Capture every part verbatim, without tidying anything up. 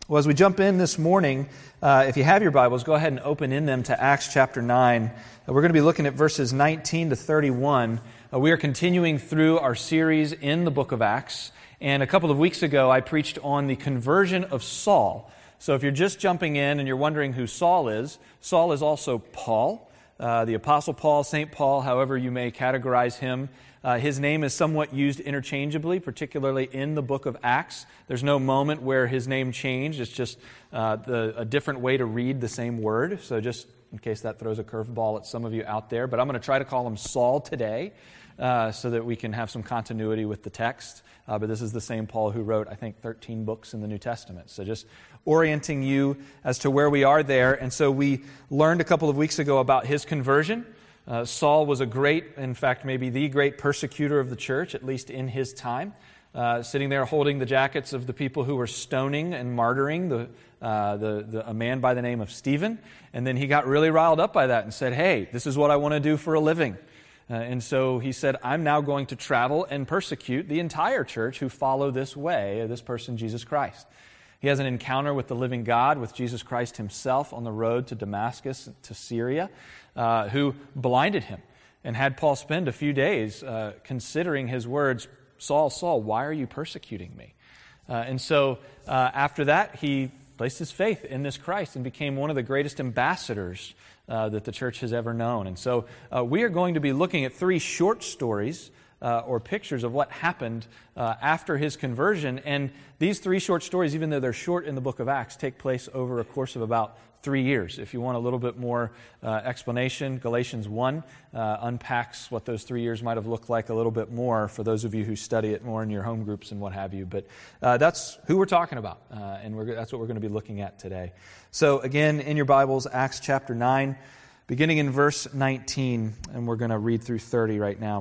Well, as we jump in this morning, uh, if you have your Bibles, go ahead and open in them to Acts chapter nine. Uh, we're going to be looking at verses nineteen to thirty-one. Uh, we are continuing through our series in the book of Acts. And a couple of weeks ago, I preached on the conversion of Saul. So if you're just jumping in and you're wondering who Saul is, Saul is also Paul, uh, the Apostle Paul, Saint Paul, however you may categorize him. Uh, his name is somewhat used interchangeably, particularly in the book of Acts. There's no moment where his name changed. It's just uh, the, a different way to read the same word. So just in case that throws a curveball at some of you out there. But I'm going to try to call him Saul today uh, so that we can have some continuity with the text. Uh, but this is the same Paul who wrote, I think, thirteen books in the New Testament. So just orienting you as to where we are there. And so we learned a couple of weeks ago about his conversion. Uh, Saul was a great, in fact, maybe the great persecutor of the church, at least in his time, uh, sitting there holding the jackets of the people who were stoning and martyring the, uh, the, the a man by the name of Stephen. And then he got really riled up by that and said, hey, this is what I want to do for a living. Uh, and so he said, I'm now going to travel and persecute the entire church who follow this way, this person, Jesus Christ. He has an encounter with the living God, with Jesus Christ himself on the road to Damascus, to Syria, uh, who blinded him and had Paul spend a few days uh, considering his words, Saul, Saul, why are you persecuting me? Uh, and so uh, after that, he placed his faith in this Christ and became one of the greatest ambassadors uh, that the church has ever known. And so uh, we are going to be looking at three short stories Uh, or pictures of what happened uh, after his conversion. And these three short stories, even though they're short in the book of Acts, take place over a course of about three years. If you want a little bit more uh, explanation, Galatians one uh, unpacks what those three years might have looked like a little bit more for those of you who study it more in your home groups and what have you. But uh, that's who we're talking about, uh, and we're, that's what we're going to be looking at today. So again, in your Bibles, Acts chapter nine, beginning in verse nineteen, and we're going to read through thirty right now.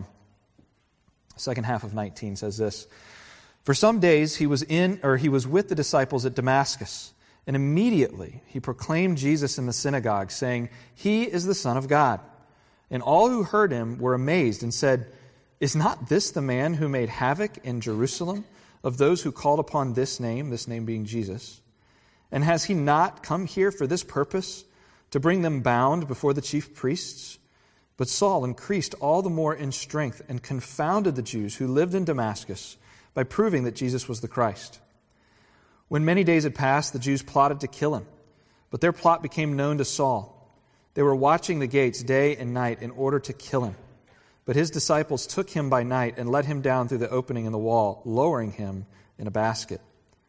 Second half of nineteen says this: For some days he was in, or he was with the disciples at Damascus, and immediately he proclaimed Jesus in the synagogue, saying, He is the Son of God. And all who heard him were amazed and said, Is not this the man who made havoc in Jerusalem of those who called upon this name, this name being Jesus? And has he not come here for this purpose, to bring them bound before the chief priests? But Saul increased all the more in strength and confounded the Jews who lived in Damascus by proving that Jesus was the Christ. When many days had passed, the Jews plotted to kill him, but their plot became known to Saul. They were watching the gates day and night in order to kill him. But his disciples took him by night and let him down through the opening in the wall, lowering him in a basket.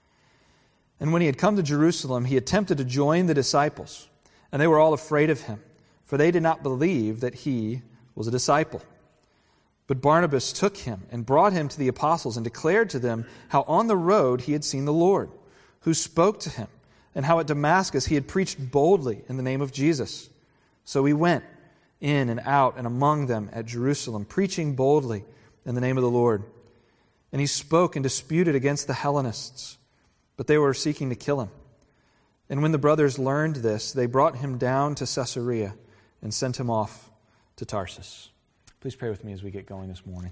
And when he had come to Jerusalem, he attempted to join the disciples, and they were all afraid of him, for they did not believe that he was a disciple. But Barnabas took him and brought him to the apostles and declared to them how on the road he had seen the Lord, who spoke to him, and how at Damascus he had preached boldly in the name of Jesus. So he went in and out and among them at Jerusalem, preaching boldly in the name of the Lord. And he spoke and disputed against the Hellenists, but they were seeking to kill him. And when the brothers learned this, they brought him down to Caesarea and sent him off to Tarsus. Please pray with me as we get going this morning.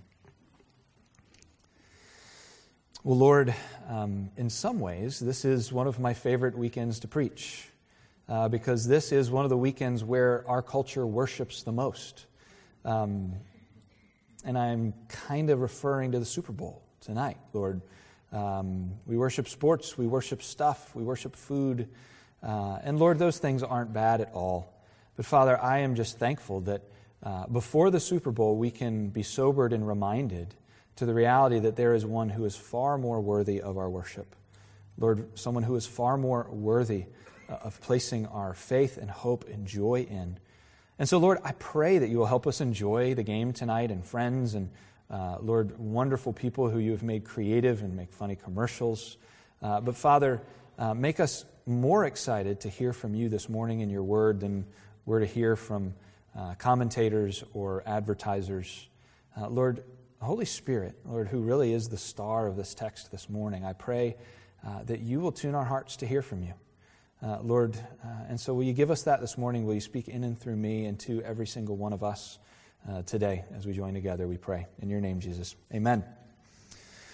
Well, Lord, um, in some ways, this is one of my favorite weekends to preach, uh, because this is one of the weekends where our culture worships the most. Um, and I'm kind of referring to the Super Bowl tonight, Lord. Um, we worship sports, we worship stuff, we worship food, uh, and Lord, those things aren't bad at all. But Father, I am just thankful that uh, before the Super Bowl we can be sobered and reminded to the reality that there is one who is far more worthy of our worship. Lord, someone who is far more worthy uh, of placing our faith and hope and joy in. And so, Lord, I pray that you will help us enjoy the game tonight and friends and, uh, Lord, wonderful people who you have made creative and make funny commercials. Uh, but Father, uh, make us more excited to hear from you this morning in your word than we're to hear from uh, commentators or advertisers. Uh, Lord, Holy Spirit, Lord, who really is the star of this text this morning, I pray uh, that you will tune our hearts to hear from you. Uh, Lord, uh, and so will you give us that this morning? Will you speak in and through me and to every single one of us uh, today as we join together, we pray. In your name, Jesus. Amen.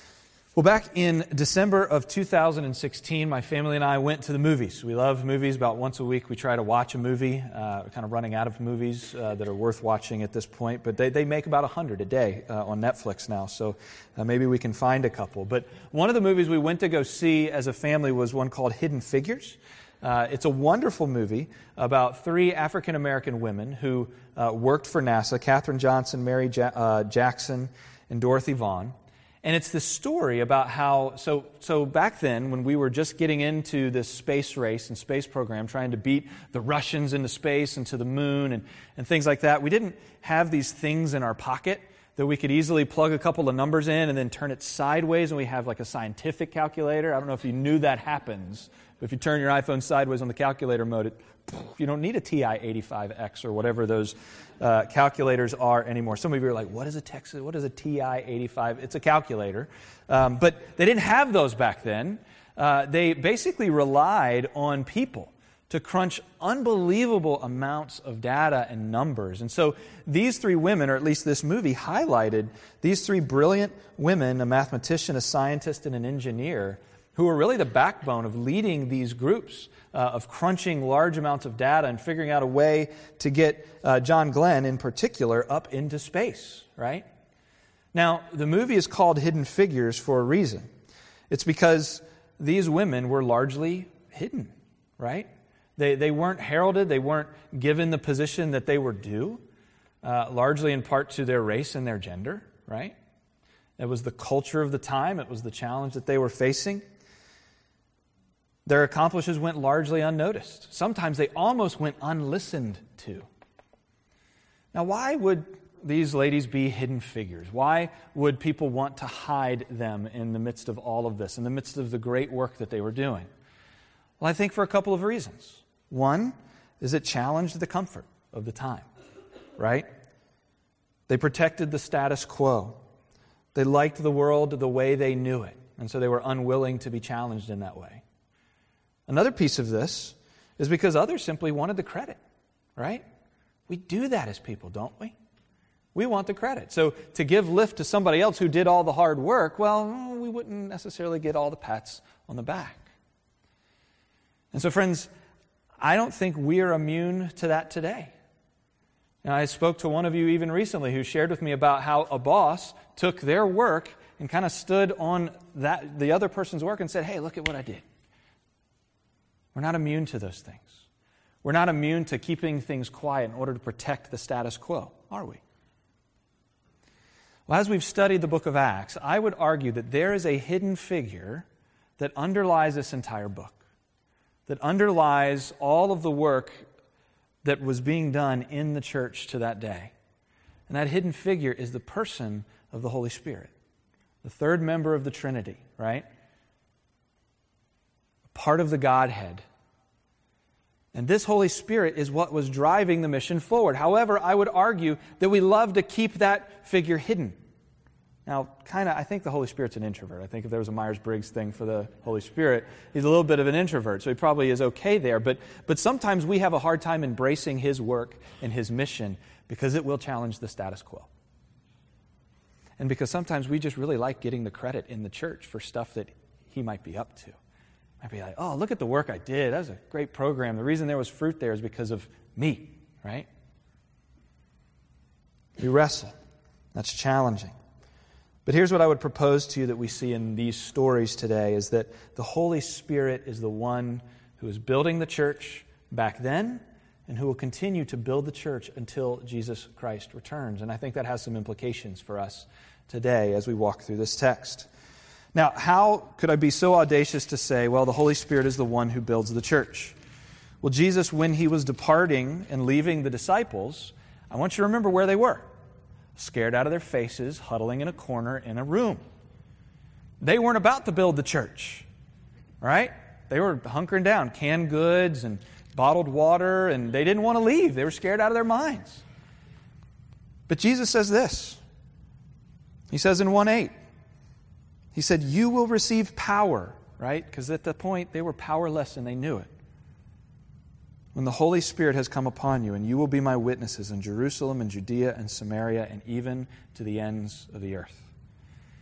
Well, back in December of two thousand sixteen, my family and I went to the movies. We love movies. About once a week, we try to watch a movie. Uh, we're kind of running out of movies uh, that are worth watching at this point, but they, they make about one hundred a day uh, on Netflix now, so uh, maybe we can find a couple. But one of the movies we went to go see as a family was one called Hidden Figures. Uh, it's a wonderful movie about three African-American women who uh, worked for NASA, Katherine Johnson, Mary ja- uh, Jackson, and Dorothy Vaughan. And it's this story about how, so so back then, when we were just getting into this space race and space program, trying to beat the Russians into space and to the moon and, and things like that, we didn't have these things in our pocket that we could easily plug a couple of numbers in and then turn it sideways, and we have like a scientific calculator. I don't know if you knew that happens, but if you turn your iPhone sideways on the calculator mode, it, you don't need a T I eighty-five X or whatever those uh, calculators are anymore. Some of you are like, what is a Texas? What is a T I eighty-five? It's a calculator. Um, but they didn't have those back then. Uh, they basically relied on people to crunch unbelievable amounts of data and numbers. And so these three women, or at least this movie, highlighted these three brilliant women, a mathematician, a scientist, and an engineer, who were really the backbone of leading these groups, uh, of crunching large amounts of data and figuring out a way to get uh, John Glenn, in particular, up into space, right? Now, the movie is called Hidden Figures for a reason. It's because these women were largely hidden, right? They, they weren't heralded, they weren't given the position that they were due, uh, largely in part to their race and their gender, right? It was the culture of the time, it was the challenge that they were facing. Their accomplishments went largely unnoticed. Sometimes they almost went unlistened to. Now, why would these ladies be hidden figures? Why would people want to hide them in the midst of all of this, in the midst of the great work that they were doing? Well, I think for a couple of reasons. One is it challenged the comfort of the time, right? They protected the status quo. They liked the world the way they knew it, and so they were unwilling to be challenged in that way. Another piece of this is because others simply wanted the credit, right? We do that as people, don't we? We want the credit. So to give lift to somebody else who did all the hard work, well, we wouldn't necessarily get all the pats on the back. And so, friends, I don't think we are immune to that today. Now, I spoke to one of you even recently who shared with me about how a boss took their work and kind of stood on that the other person's work and said, hey, look at what I did. We're not immune to those things. We're not immune to keeping things quiet in order to protect the status quo, are we? Well, as we've studied the book of Acts, I would argue that there is a hidden figure that underlies this entire book, that underlies all of the work that was being done in the church to that day. And that hidden figure is the person of the Holy Spirit, the third member of the Trinity, right? Part of the Godhead. And this Holy Spirit is what was driving the mission forward. However, I would argue that we love to keep that figure hidden. Now, kind of, I think the Holy Spirit's an introvert. I think if there was a Myers-Briggs thing for the Holy Spirit, he's a little bit of an introvert, so he probably is okay there. But, but sometimes we have a hard time embracing his work and his mission because it will challenge the status quo. And because sometimes we just really like getting the credit in the church for stuff that he might be up to. I'd be like, oh, look at the work I did. That was a great program. The reason there was fruit there is because of me, right? We wrestle. That's challenging. But here's what I would propose to you that we see in these stories today is that the Holy Spirit is the one who is building the church back then and who will continue to build the church until Jesus Christ returns. And I think that has some implications for us today as we walk through this text. Now, how could I be so audacious to say, well, the Holy Spirit is the one who builds the church? Well, Jesus, when he was departing and leaving the disciples, I want you to remember where they were. Scared out of their faces, huddling in a corner in a room. They weren't about to build the church, right? They were hunkering down, canned goods and bottled water, and they didn't want to leave. They were scared out of their minds. But Jesus says this. He says in one eight, he said, you will receive power, right? Because at that point, they were powerless and they knew it. When the Holy Spirit has come upon you, and you will be my witnesses in Jerusalem and Judea and Samaria and even to the ends of the earth.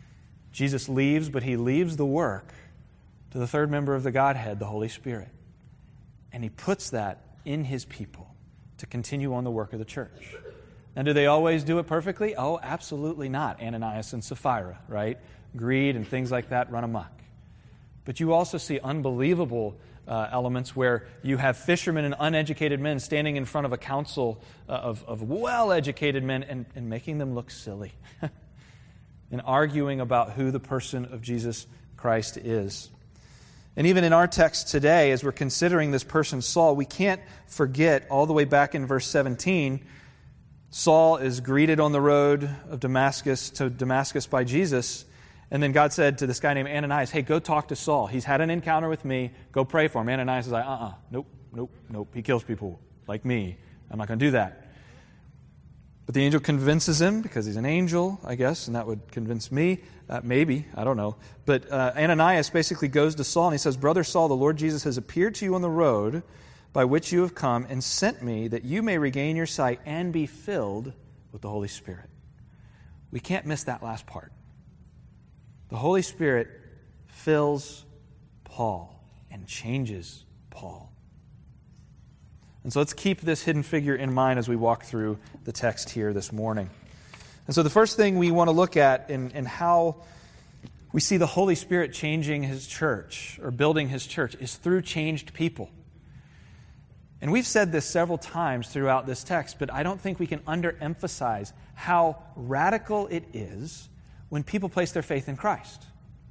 Jesus leaves, but he leaves the work to the third member of the Godhead, the Holy Spirit. And he puts that in his people to continue on the work of the church. And do they always do it perfectly? Oh, absolutely not. Ananias and Sapphira, right? Greed and things like that run amok. But you also see unbelievable uh, elements where you have fishermen and uneducated men standing in front of a council uh, of, of well-educated men and, and making them look silly and arguing about who the person of Jesus Christ is. And even in our text today, as we're considering this person Saul, we can't forget all the way back in verse seventeen, Saul is greeted on the road of Damascus to Damascus by Jesus. And then God said to this guy named Ananias, hey, go talk to Saul. He's had an encounter with me. Go pray for him. Ananias is like, uh-uh, nope, nope, nope. He kills people like me. I'm not going to do that. But the angel convinces him, because he's an angel, I guess, and that would convince me. Uh, maybe, I don't know. But uh, Ananias basically goes to Saul and he says, Brother Saul, the Lord Jesus has appeared to you on the road by which you have come and sent me that you may regain your sight and be filled with the Holy Spirit. We can't miss that last part. The Holy Spirit fills Paul and changes Paul. And so let's keep this hidden figure in mind as we walk through the text here this morning. And so the first thing we want to look at in, in how we see the Holy Spirit changing His church or building His church is through changed people. And we've said this several times throughout this text, but I don't think we can underemphasize how radical it is when people place their faith in Christ.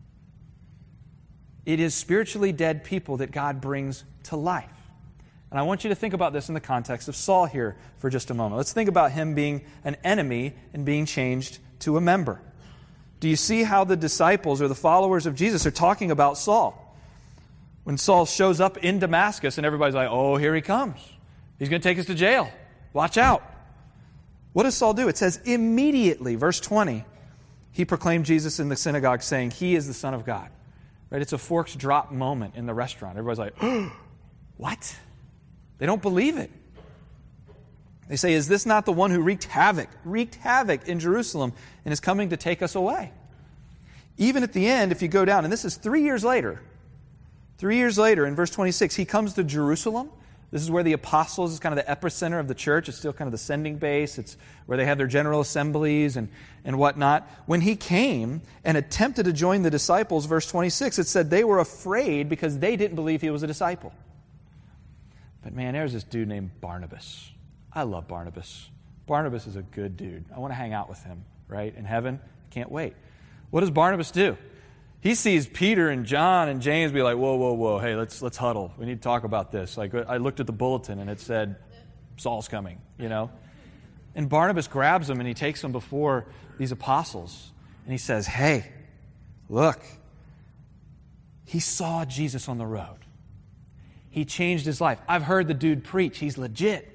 It is spiritually dead people that God brings to life. And I want you to think about this in the context of Saul here for just a moment. Let's think about him being an enemy and being changed to a member. Do you see how the disciples or the followers of Jesus are talking about Saul? When Saul shows up in Damascus and everybody's like, oh, here he comes. He's going to take us to jail. Watch out. What does Saul do? It says immediately, verse twenty, he proclaimed Jesus in the synagogue saying, He is the Son of God. Right? It's a forks drop moment in the restaurant. Everybody's like, oh, what? They don't believe it. They say, is this not the one who wreaked havoc, wreaked havoc in Jerusalem and is coming to take us away? Even at the end, if you go down, and this is three years later, three years later in verse twenty-six, he comes to Jerusalem. This is where the apostles is kind of the epicenter of the church. It's still kind of the sending base. It's where they have their general assemblies and, and whatnot. When he came and attempted to join the disciples, verse twenty-six, it said they were afraid because they didn't believe he was a disciple. But man, there's this dude named Barnabas. I love Barnabas. Barnabas is a good dude. I want to hang out with him, right? In heaven, I can't wait. What does Barnabas do? He sees Peter and John and James be like, whoa, whoa, whoa, hey, let's let's huddle. We need to talk about this. Like, I looked at the bulletin and it said, Saul's coming, you know? And Barnabas grabs him and he takes him before these apostles. And he says, hey, look, he saw Jesus on the road. He changed his life. I've heard the dude preach. He's legit.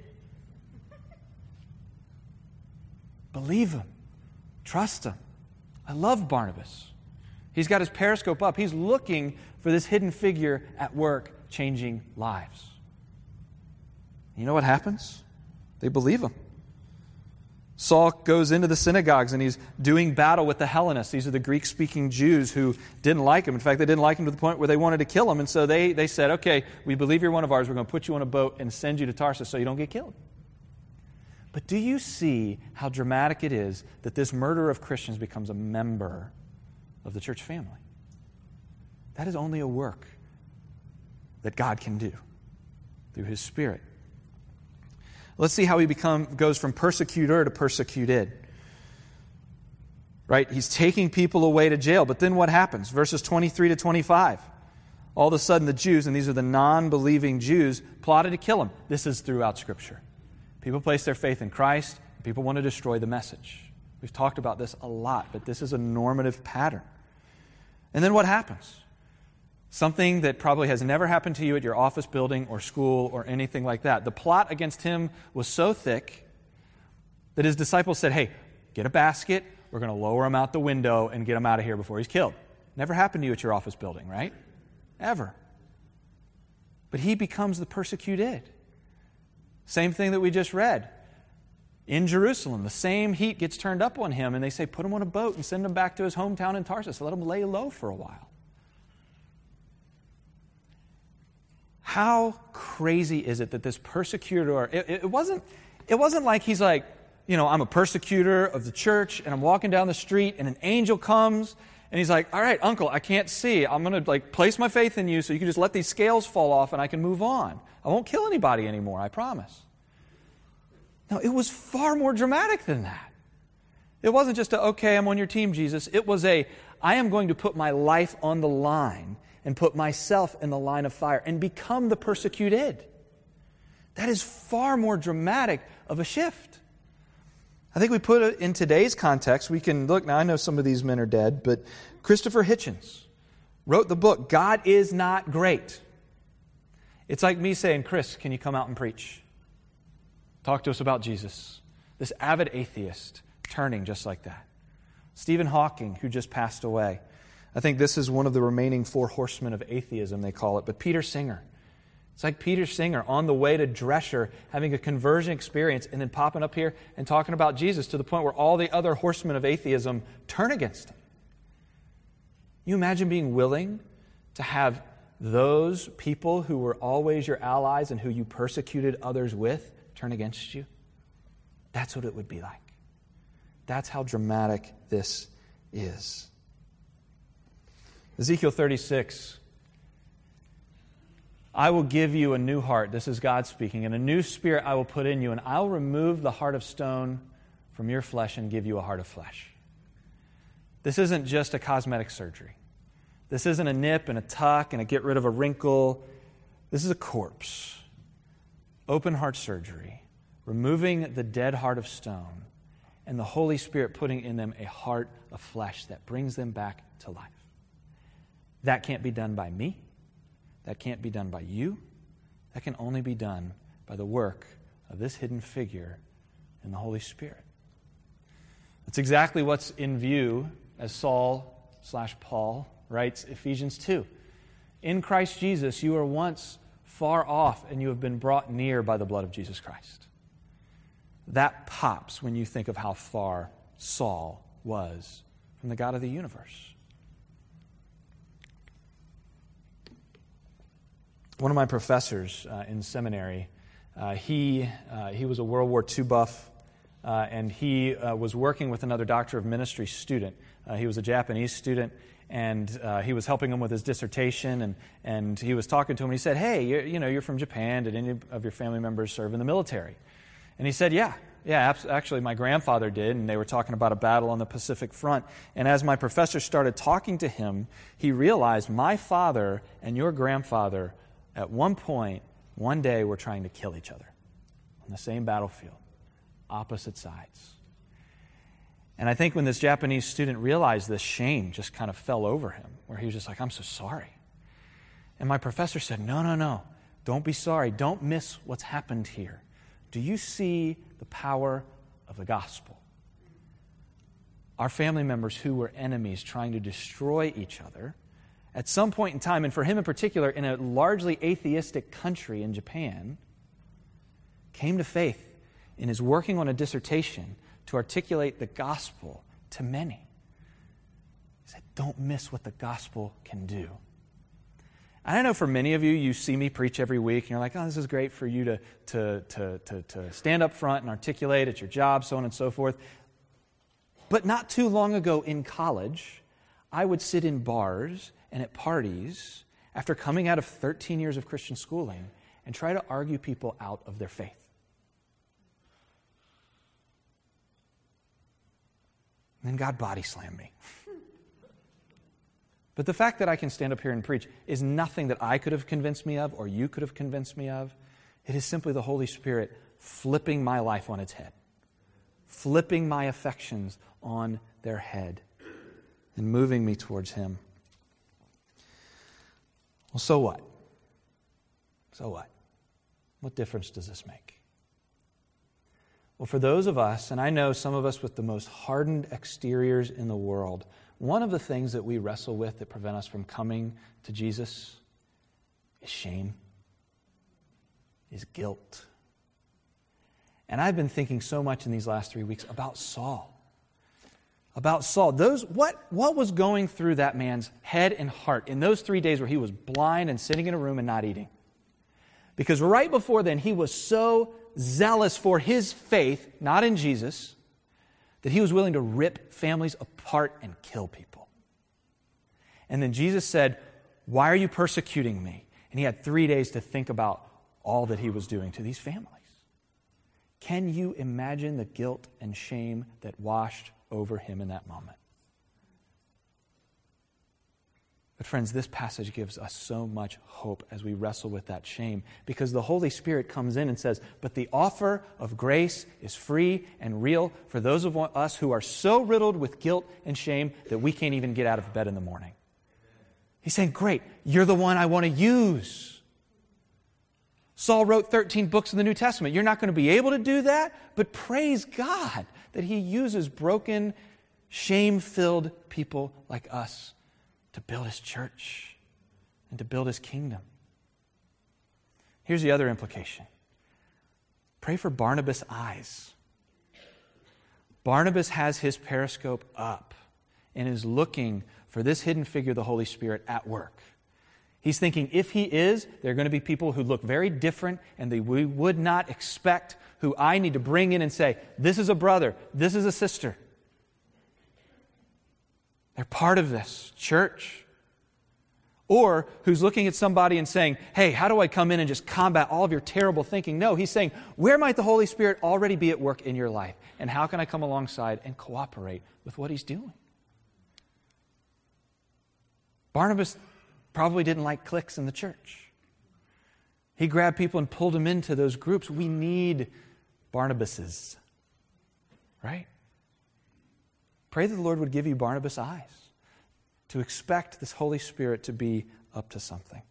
Believe him. Trust him. I love Barnabas. He's got his periscope up. He's looking for this hidden figure at work, changing lives. You know what happens? They believe him. Saul goes into the synagogues and he's doing battle with the Hellenists. These are the Greek-speaking Jews who didn't like him. In fact, they didn't like him to the point where they wanted to kill him. And so they, they said, okay, we believe you're one of ours. We're going to put you on a boat and send you to Tarsus so you don't get killed. But do you see how dramatic it is that this murderer of Christians becomes a member of the church family? That is only a work that God can do through His Spirit. Let's see how he become goes from persecutor to persecuted. Right? He's taking people away to jail. But then what happens? Verses twenty-three to twenty-five. All of a sudden the Jews, and these are the non-believing Jews, plotted to kill him. This is throughout Scripture. People place their faith in Christ. People want to destroy the message. We've talked about this a lot, but this is a normative pattern. And then what happens? Something that probably has never happened to you at your office building or school or anything like that. The plot against him was so thick that his disciples said, hey, get a basket. We're going to lower him out the window and get him out of here before he's killed. Never happened to you at your office building, right? Ever. But he becomes the persecuted. Same thing that we just read. in Jerusalem. The same heat gets turned up on him, and they say, put him on a boat and send him back to his hometown in Tarsus. Let him lay low for a while. How crazy is it that this persecutor, it, it, wasn't, it wasn't like he's like, you know, I'm a persecutor of the church, and I'm walking down the street, and an angel comes, and he's like, all right, uncle, I can't see. I'm going to like place my faith in you so you can just let these scales fall off and I can move on. I won't kill anybody anymore, I promise. No, it was far more dramatic than that. It wasn't just a, okay, I'm on your team, Jesus. It was a, I am going to put my life on the line and put myself in the line of fire and become the persecuted. That is far more dramatic of a shift. I think we put it in today's context. We can look, now I know some of these men are dead, but Christopher Hitchens wrote the book, God is Not Great. It's like me saying, Chris, can you come out and preach? Talk to us about Jesus. This avid atheist turning just like that. Stephen Hawking, who just passed away. I think this is one of the remaining four horsemen of atheism, they call it. But Peter Singer. It's like Peter Singer on the way to Dresher, having a conversion experience, and then popping up here and talking about Jesus to the point where all the other horsemen of atheism turn against him. You imagine being willing to have those people who were always your allies and who you persecuted others with turn against you? That's what it would be like. That's how dramatic this is. Ezekiel thirty-six. I will give you a new heart. This is God speaking. And a new spirit I will put in you. And I'll remove the heart of stone from your flesh and give you a heart of flesh. This isn't just a cosmetic surgery. This isn't a nip and a tuck and a get rid of a wrinkle. This is a corpse. Open heart surgery. Removing the dead heart of stone. And the Holy Spirit putting in them a heart of flesh that brings them back to life. That can't be done by me. That can't be done by you. That can only be done by the work of this hidden figure in the Holy Spirit. That's exactly what's in view as Saul slash Paul writes Ephesians two. In Christ Jesus, you were once far off and you have been brought near by the blood of Jesus Christ. That pops when you think of how far Saul was from the God of the universe. One of my professors uh, in seminary, uh, he uh, he was a World War Two buff, uh, and he uh, was working with another doctor of ministry student. Uh, he was a Japanese student, and uh, he was helping him with his dissertation, and, and he was talking to him, and he said, hey, you're, you know, you're from Japan. Did any of your family members serve in the military? And he said, yeah. Yeah, actually, my grandfather did, and they were talking about a battle on the Pacific Front. And as my professor started talking to him, he realized my father and your grandfather at one point, one day, were trying to kill each other on the same battlefield, opposite sides. And I think when this Japanese student realized this, shame just kind of fell over him, where he was just like, I'm so sorry. And my professor said, no, no, no, don't be sorry. Don't miss what's happened here. Do you see the power of the gospel? Our family members who were enemies trying to destroy each other, at some point in time, and for him in particular, in a largely atheistic country in Japan, came to faith and is working on a dissertation to articulate the gospel to many. He said, don't miss what the gospel can do. I know for many of you, you see me preach every week, and you're like, oh, this is great for you to, to, to, to, to stand up front and articulate at your job, so on and so forth. But not too long ago in college, I would sit in bars and at parties after coming out of thirteen years of Christian schooling and try to argue people out of their faith. And then God body slammed me. But the fact that I can stand up here and preach is nothing that I could have convinced me of or you could have convinced me of. It is simply the Holy Spirit flipping my life on its head, flipping my affections on their head, and moving me towards Him. Well, so what? So what? What difference does this make? Well, for those of us, and I know some of us with the most hardened exteriors in the world, one of the things that we wrestle with that prevent us from coming to Jesus is shame, is guilt. And I've been thinking so much in these last three weeks about Saul. About Saul. Those what, what was going through that man's head and heart in those three days where he was blind and sitting in a room and not eating? Because right before then, he was so zealous for his faith, not in Jesus, that he was willing to rip families apart and kill people. And then Jesus said, "Why are you persecuting me?" And he had three days to think about all that he was doing to these families. Can you imagine the guilt and shame that washed over him in that moment? But friends, this passage gives us so much hope as we wrestle with that shame, because the Holy Spirit comes in and says, but the offer of grace is free and real for those of us who are so riddled with guilt and shame that we can't even get out of bed in the morning. He's saying, great, you're the one I want to use. Saul wrote thirteen books in the New Testament. You're not going to be able to do that, but praise God that he uses broken, shame-filled people like us to build his church and to build his kingdom. Here's the other implication. Pray for Barnabas' eyes. Barnabas has his periscope up and is looking for this hidden figure, the Holy Spirit, at work. He's thinking, if he is, there are going to be people who look very different and they we would not expect, who I need to bring in and say, this is a brother, this is a sister. They're part of this church. Or who's looking at somebody and saying, hey, how do I come in and just combat all of your terrible thinking? No, he's saying, where might the Holy Spirit already be at work in your life? And how can I come alongside and cooperate with what he's doing? Barnabas probably didn't like cliques in the church. He grabbed people and pulled them into those groups. We need Barnabases, right? Pray that the Lord would give you Barnabas eyes to expect this Holy Spirit to be up to something.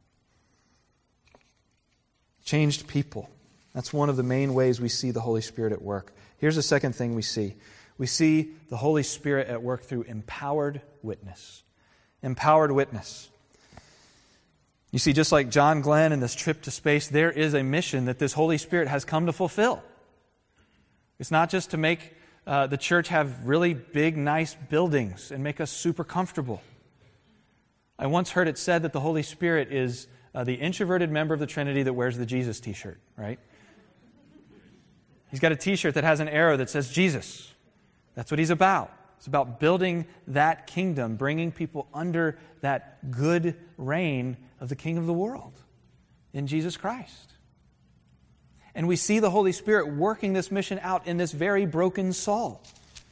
Changed people. That's one of the main ways we see the Holy Spirit at work. Here's the second thing we see. We see the Holy Spirit at work through empowered witness. Empowered witness. You see, just like John Glenn and this trip to space, there is a mission that this Holy Spirit has come to fulfill. It's not just to make uh, the church have really big, nice buildings and make us super comfortable. I once heard it said that the Holy Spirit is uh, the introverted member of the Trinity that wears the Jesus t-shirt, right? He's got a t-shirt that has an arrow that says Jesus. That's what he's about. It's about building that kingdom, bringing people under that good reign of the King of the world in Jesus Christ. And we see the Holy Spirit working this mission out in this very broken Saul.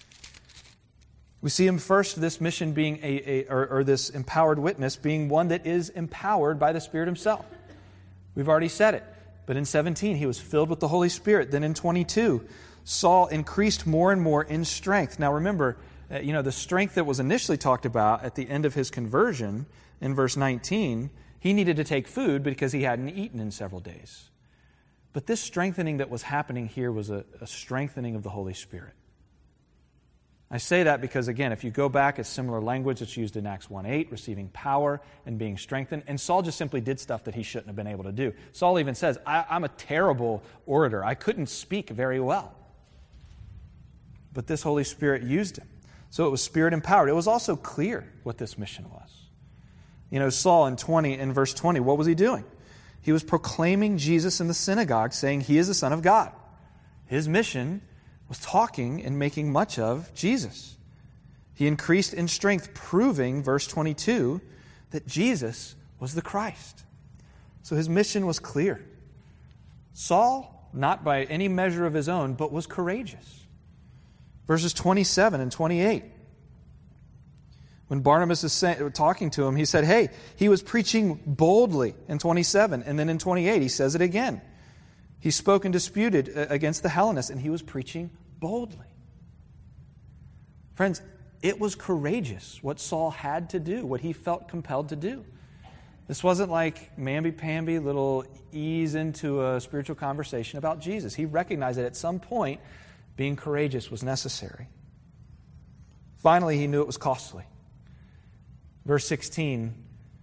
We see him first, this mission being a, a or, or this empowered witness being one that is empowered by the Spirit himself. We've already said it. But in seventeen, he was filled with the Holy Spirit. Then in twenty-two, Saul increased more and more in strength. Now remember, uh, you know, the strength that was initially talked about at the end of his conversion in verse nineteen, he needed to take food because he hadn't eaten in several days. But this strengthening that was happening here was a, a strengthening of the Holy Spirit. I say that because, again, if you go back, it's similar language that's used in Acts one eight, receiving power and being strengthened. And Saul just simply did stuff that he shouldn't have been able to do. Saul even says, I, I'm a terrible orator. I couldn't speak very well. But this Holy Spirit used him. So it was Spirit empowered. It was also clear what this mission was. You know, Saul in twenty, in verse twenty, what was he doing? He was proclaiming Jesus in the synagogue, saying he is the Son of God. His mission was talking and making much of Jesus. He increased in strength, proving, verse twenty-two, that Jesus was the Christ. So his mission was clear. Saul, not by any measure of his own, but was courageous. Verses twenty-seven and twenty-eight. When Barnabas is saying, talking to him, he said, hey, he was preaching boldly in twenty-seven. And then in twenty-eight, he says it again. He spoke and disputed against the Hellenists, and he was preaching boldly. Friends, it was courageous what Saul had to do, what he felt compelled to do. This wasn't like mamby-pamby, little ease into a spiritual conversation about Jesus. He recognized that at some point, being courageous was necessary. Finally, he knew it was costly. Verse sixteen,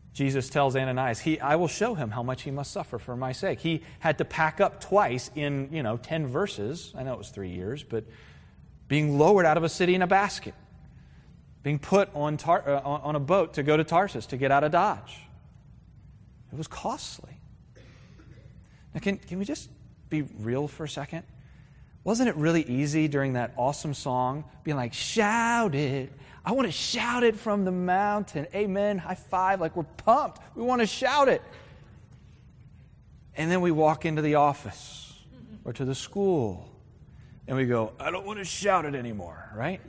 Jesus tells Ananias, he, I will show him how much he must suffer for my sake. He had to pack up twice in, you know, ten verses. I know it was three years, but being lowered out of a city in a basket, being put on, tar, uh, on a boat to go to Tarsus to get out of Dodge. It was costly. Now, can, can we just be real for a second? Wasn't it really easy during that awesome song being like, shout it. I want to shout it from the mountain. Amen. High five. Like we're pumped. We want to shout it. And then we walk into the office or to the school and we go, I don't want to shout it anymore, right?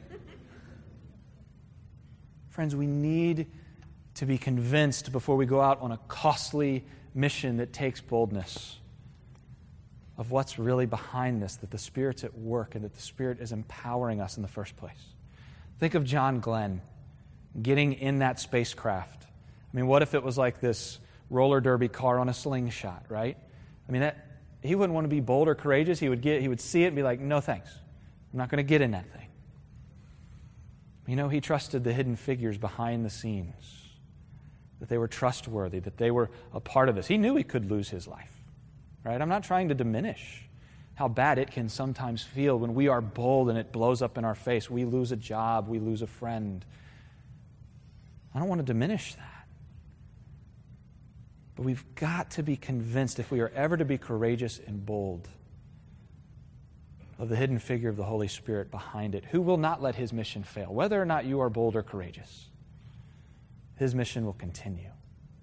Friends, we need to be convinced before we go out on a costly mission that takes boldness of what's really behind this, that the Spirit's at work and that the Spirit is empowering us in the first place. Think of John Glenn getting in that spacecraft. I mean, what if it was like this roller derby car on a slingshot, right? I mean, that, he wouldn't want to be bold or courageous. He would get, he would see it and be like, no thanks. I'm not going to get in that thing. You know, he trusted the hidden figures behind the scenes, that they were trustworthy, that they were a part of this. He knew he could lose his life, right? I'm not trying to diminish how bad it can sometimes feel when we are bold and it blows up in our face. We lose a job, we lose a friend. I don't want to diminish that. But we've got to be convinced, if we are ever to be courageous and bold, of the hidden figure of the Holy Spirit behind it, who will not let his mission fail. Whether or not you are bold or courageous, his mission will continue.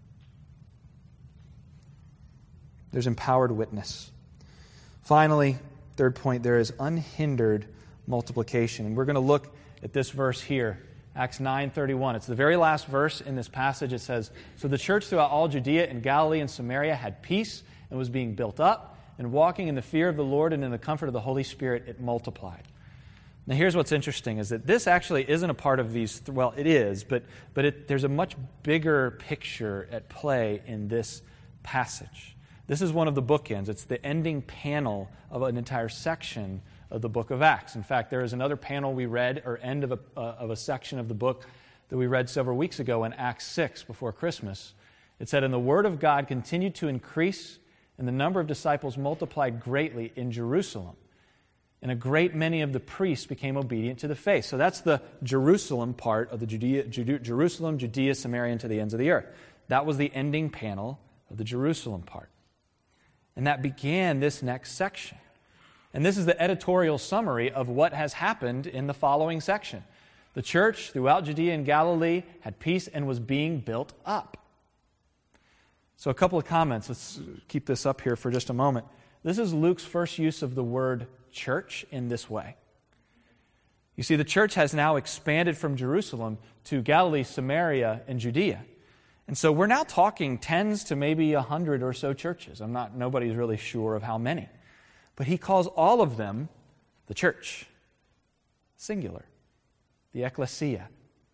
There's empowered witness. Finally, third point, there is unhindered multiplication. And we're going to look at this verse here, Acts nine thirty-one. It's the very last verse in this passage. It says, so the church throughout all Judea and Galilee and Samaria had peace and was being built up, and walking in the fear of the Lord and in the comfort of the Holy Spirit, it multiplied. Now here's what's interesting, is that this actually isn't a part of these, th- well, it is, but, but it, there's a much bigger picture at play in this passage. This is one of the bookends. It's the ending panel of an entire section of the book of Acts. In fact, there is another panel we read, or end of a, uh, of a section of the book that we read several weeks ago in Acts six before Christmas. It said, and the word of God continued to increase, and the number of disciples multiplied greatly in Jerusalem. And a great many of the priests became obedient to the faith. So that's the Jerusalem part of the Judea, Judea, Jerusalem, Judea, Samaria, and to the ends of the earth. That was the ending panel of the Jerusalem part. And that began this next section. And this is the editorial summary of what has happened in the following section. The church throughout Judea and Galilee had peace and was being built up. So a couple of comments. Let's keep this up here for just a moment. This is Luke's first use of the word church in this way. You see, the church has now expanded from Jerusalem to Galilee, Samaria, and Judea. And so we're now talking tens to maybe a hundred or so churches. I'm not, nobody's really sure of how many. But he calls all of them the church. Singular. The ecclesia.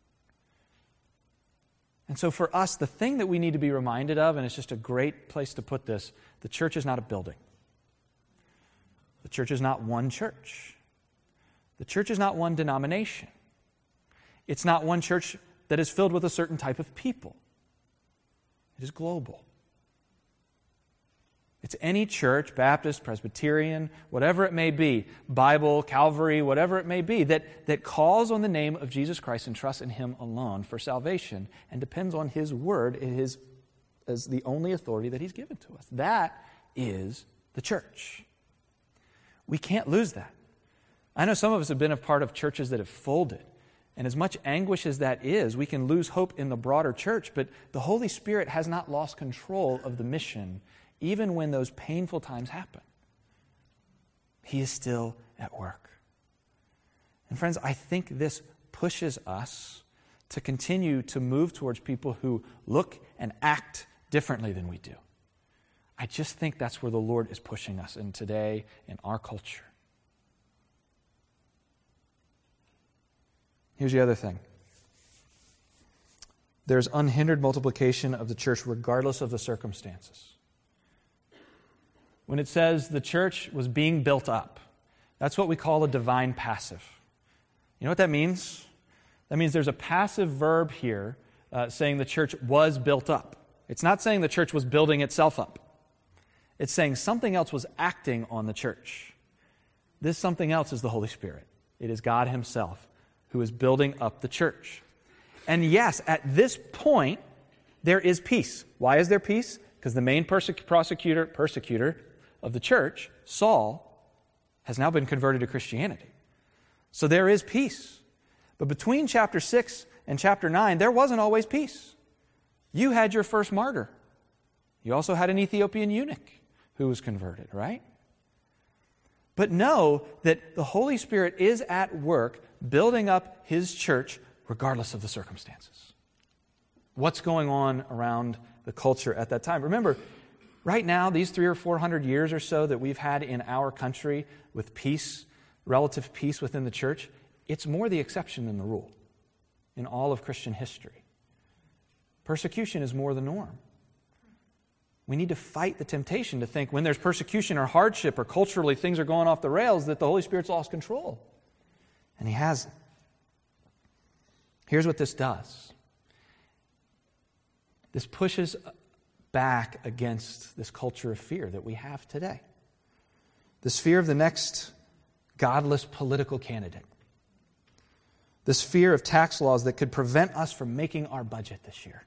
And so for us, the thing that we need to be reminded of, and it's just a great place to put this, the church is not a building. The church is not one church. The church is not one denomination. It's not one church that is filled with a certain type of people. It is global. It's any church, Baptist, Presbyterian, whatever it may be, Bible, Calvary, whatever it may be, that, that calls on the name of Jesus Christ and trusts in Him alone for salvation and depends on His Word his, as the only authority that He's given to us. That is the church. We can't lose that. I know some of us have been a part of churches that have folded. And as much anguish as that is, we can lose hope in the broader church, but the Holy Spirit has not lost control of the mission, even when those painful times happen. He is still at work. And friends, I think this pushes us to continue to move towards people who look and act differently than we do. I just think that's where the Lord is pushing us in today in our culture. Here's the other thing. There's unhindered multiplication of the church regardless of the circumstances. When it says the church was being built up, that's what we call a divine passive. You know what that means? That means there's a passive verb here uh, saying the church was built up. It's not saying the church was building itself up. It's saying something else was acting on the church. This something else is the Holy Spirit. It is God himself who is building up the church. And yes, at this point, there is peace. Why is there peace? Because the main persec- prosecutor, persecutor of the church, Saul, has now been converted to Christianity. So there is peace. But between chapter six and chapter nine, there wasn't always peace. You had your first martyr. You also had an Ethiopian eunuch who was converted, right? But know that the Holy Spirit is at work building up his church regardless of the circumstances. What's going on around the culture at that time? Remember, right now, these three or four hundred years or so that we've had in our country with peace, relative peace within the church, it's more the exception than the rule in all of Christian history. Persecution is more the norm. We need to fight the temptation to think when there's persecution or hardship or culturally things are going off the rails that the Holy Spirit's lost control. And he hasn't. Here's what this does. This pushes back against this culture of fear that we have today. This fear of the next godless political candidate. This fear of tax laws that could prevent us from making our budget this year.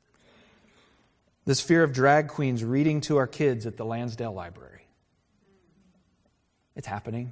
This fear of drag queens reading to our kids at the Lansdale Library. It's happening.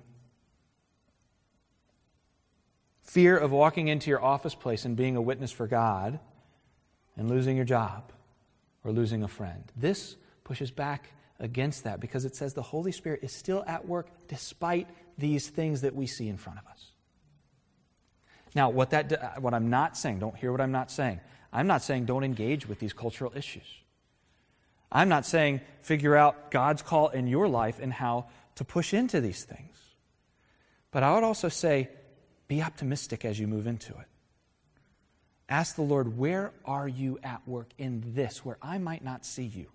Fear of walking into your office place and being a witness for God and losing your job or losing a friend. This pushes back against that because it says the Holy Spirit is still at work despite these things that we see in front of us. Now, what that what I'm not saying, don't hear what I'm not saying. I'm not saying don't engage with these cultural issues. I'm not saying figure out God's call in your life and how to push into these things. But I would also say be optimistic as you move into it. Ask the Lord, where are you at work in this where I might not see you?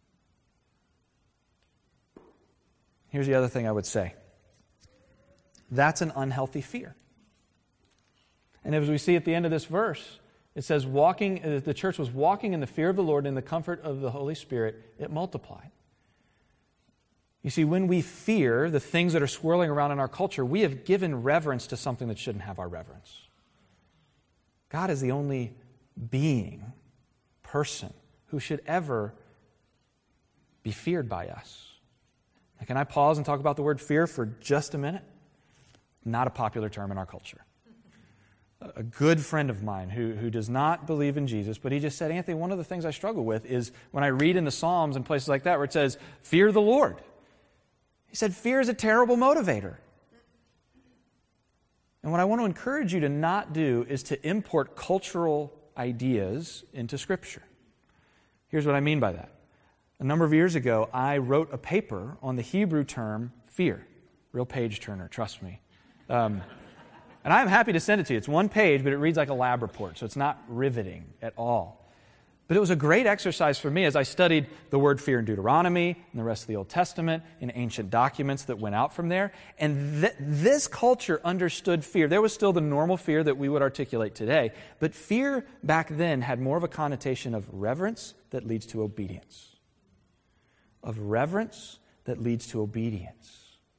Here's the other thing I would say. That's an unhealthy fear. And as we see at the end of this verse, it says, walking, the church was walking in the fear of the Lord and in the comfort of the Holy Spirit, it multiplied. You see, when we fear the things that are swirling around in our culture, we have given reverence to something that shouldn't have our reverence. God is the only being, person, who should ever be feared by us. Now, can I pause and talk about the word fear for just a minute? Not a popular term in our culture. A good friend of mine who, who does not believe in Jesus, but he just said, Anthony, one of the things I struggle with is when I read in the Psalms and places like that where it says, fear the Lord. He said, fear is a terrible motivator. And what I want to encourage you to not do is to import cultural ideas into Scripture. Here's what I mean by that. A number of years ago, I wrote a paper on the Hebrew term fear. Real page turner, trust me. Um, And I'm happy to send it to you. It's one page, but it reads like a lab report, so it's not riveting at all. But it was a great exercise for me as I studied the word fear in Deuteronomy and the rest of the Old Testament and ancient documents that went out from there. And th- this culture understood fear. There was still the normal fear that we would articulate today, but fear back then had more of a connotation of reverence that leads to obedience. Of reverence that leads to obedience.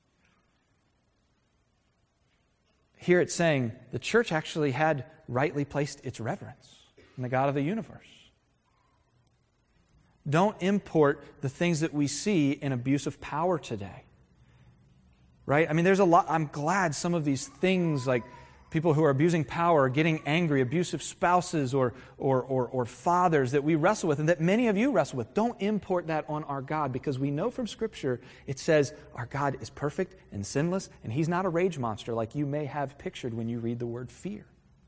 Here it's saying the church actually had rightly placed its reverence in the God of the universe. Don't import the things that we see in abuse of power today. Right? I mean, there's a lot. I'm glad some of these things like people who are abusing power, getting angry, abusive spouses or, or, or, or fathers that we wrestle with and that many of you wrestle with. Don't import that on our God because we know from Scripture it says our God is perfect and sinless and He's not a rage monster like you may have pictured when you read the word fear.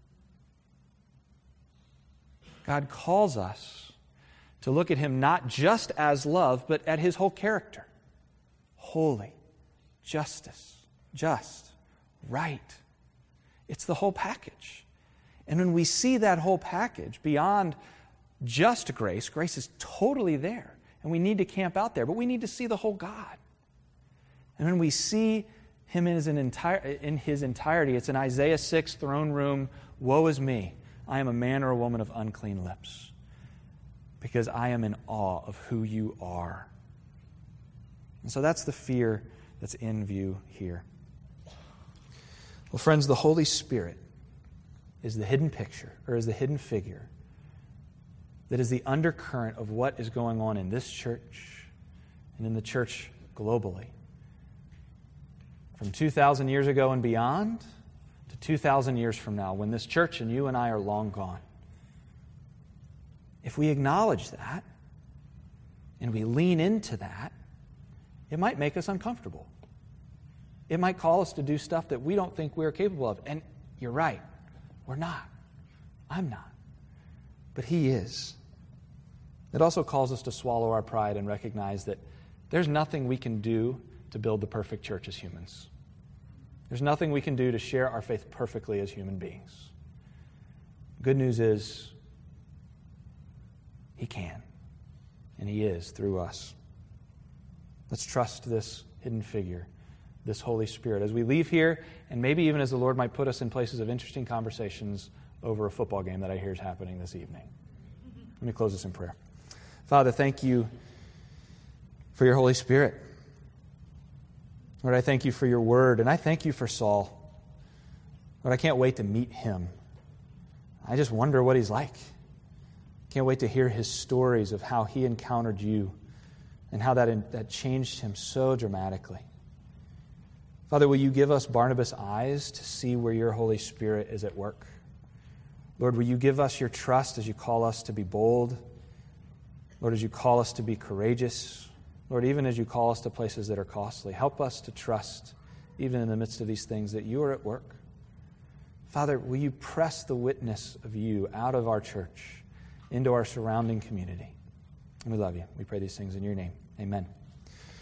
God calls us to look at Him not just as love, but at His whole character. Holy, justice, just, right. It's the whole package. And when we see that whole package beyond just grace, grace is totally there. And we need to camp out there, but we need to see the whole God. And when we see Him in his, entire, in his entirety, it's in Isaiah six, throne room, woe is me. I am a man or a woman of unclean lips, because I am in awe of who you are. And so that's the fear that's in view here. Well, friends, the Holy Spirit is the hidden picture, or is the hidden figure, that is the undercurrent of what is going on in this church and in the church globally. From two thousand years ago and beyond to two thousand years from now, when this church and you and I are long gone. If we acknowledge that and we lean into that, it might make us uncomfortable. It might call us to do stuff that we don't think we're capable of. And you're right, we're not. I'm not. But He is. It also calls us to swallow our pride and recognize that there's nothing we can do to build the perfect church as humans. There's nothing we can do to share our faith perfectly as human beings. Good news is, He can, and He is through us. Let's trust this hidden figure, this Holy Spirit, as we leave here, and maybe even as the Lord might put us in places of interesting conversations over a football game that I hear is happening this evening. Let me close this in prayer. Father, thank you for your Holy Spirit. Lord, I thank you for your word, and I thank you for Saul. Lord, I can't wait to meet him. I just wonder what he's like. Can't wait to hear his stories of how he encountered you and how that, that changed him so dramatically. Father, will you give us Barnabas eyes to see where your Holy Spirit is at work? Lord, will you give us your trust as you call us to be bold? Lord, as you call us to be courageous? Lord, even as you call us to places that are costly, help us to trust, even in the midst of these things, that you are at work. Father, will you press the witness of you out of our church into our surrounding community? And we love you. We pray these things in your name. Amen.